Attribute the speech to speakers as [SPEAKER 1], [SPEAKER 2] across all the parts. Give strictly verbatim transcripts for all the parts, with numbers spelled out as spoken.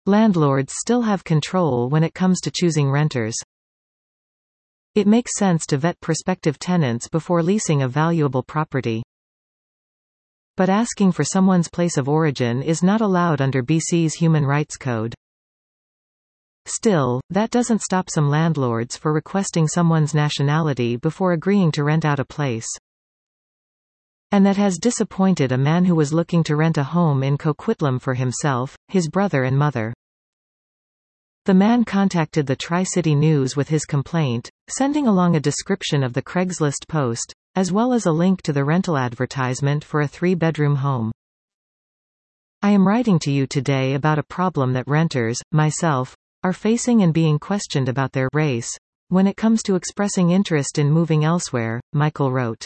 [SPEAKER 1] Landlords still have control when it comes to choosing renters. It makes sense to vet prospective tenants before leasing a valuable property. But asking for someone's place of origin is not allowed under B C's Human Rights Code. Still, that doesn't stop some landlords for requesting someone's nationality before agreeing to rent out a place. And that has disappointed a man who was looking to rent a home in Coquitlam for himself, his brother and mother. The man contacted the Tri-City News with his complaint, sending along a description of the Craigslist post, as well as a link to the rental advertisement for a three-bedroom home. I am writing to you today about a problem that renters, myself, are facing and being questioned about their race when it comes to expressing interest in moving elsewhere, Michael wrote.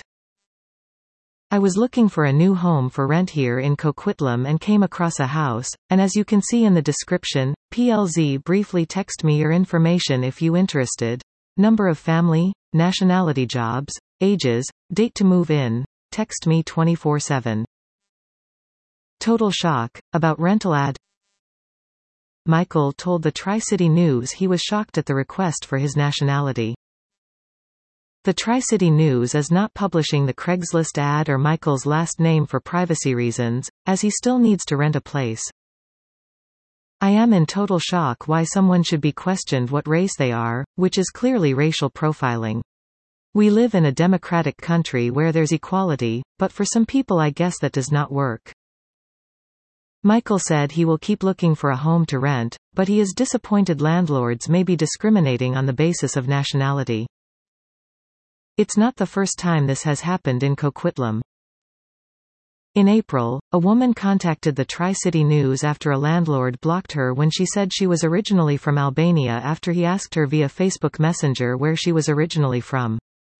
[SPEAKER 1] I was looking for a new home for rent here in Coquitlam and came across a house, and as you can see in the description, P L Z briefly text me your information if you interested. Number of family, nationality, jobs, ages, date to move in, text me twenty-four seven. Total shock, about rental ad. Michael told the Tri-City News he was shocked at the request for his nationality. The Tri-City News is not publishing the Craigslist ad or Michael's last name for privacy reasons, as he still needs to rent a place. I am in total shock why someone should be questioned what race they are, which is clearly racial profiling. We live in a democratic country where there's equality, but for some people I guess that does not work. Michael said he will keep looking for a home to rent, but he is disappointed landlords may be discriminating on the basis of nationality. It's not the first time this has happened in Coquitlam. In April, a woman contacted the Tri-City News after a landlord blocked her when she said she was originally from Albania after he asked her via Facebook Messenger where she was originally from.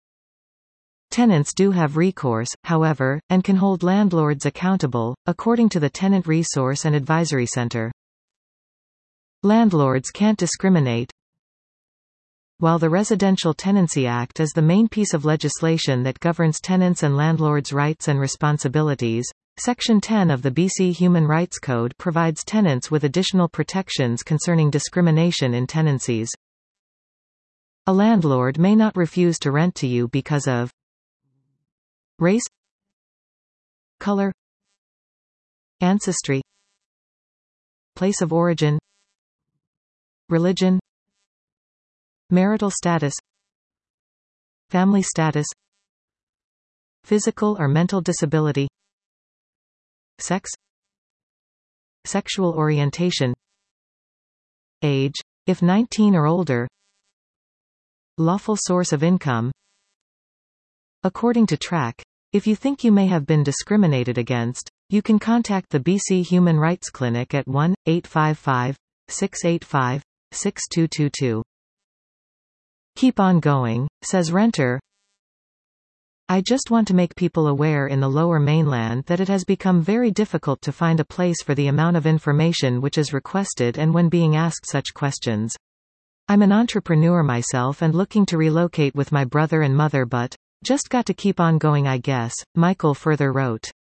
[SPEAKER 1] Tenants do have recourse, however, and can hold landlords accountable, according to the Tenant Resource and Advisory Center. Landlords can't discriminate. While the Residential Tenancy Act is the main piece of legislation that governs tenants' and landlords' rights and responsibilities, Section ten of the B C Human Rights Code provides tenants with additional protections concerning discrimination in tenancies. A landlord may not refuse to rent to you because of race, color, ancestry, place of origin, religion, marital status, family status, physical or mental disability, sex, sexual orientation, age, if nineteen or older, lawful source of income. According to Track, if you think you may have been discriminated against, you can contact the B C Human Rights Clinic at one eight five five, six eight five, six two two two. Keep on going, says renter. I just want to make people aware in the Lower Mainland that it has become very difficult to find a place for the amount of information which is requested and when being asked such questions. I'm an entrepreneur myself and looking to relocate with my brother and mother, but just got to keep on going I guess, Michael further wrote.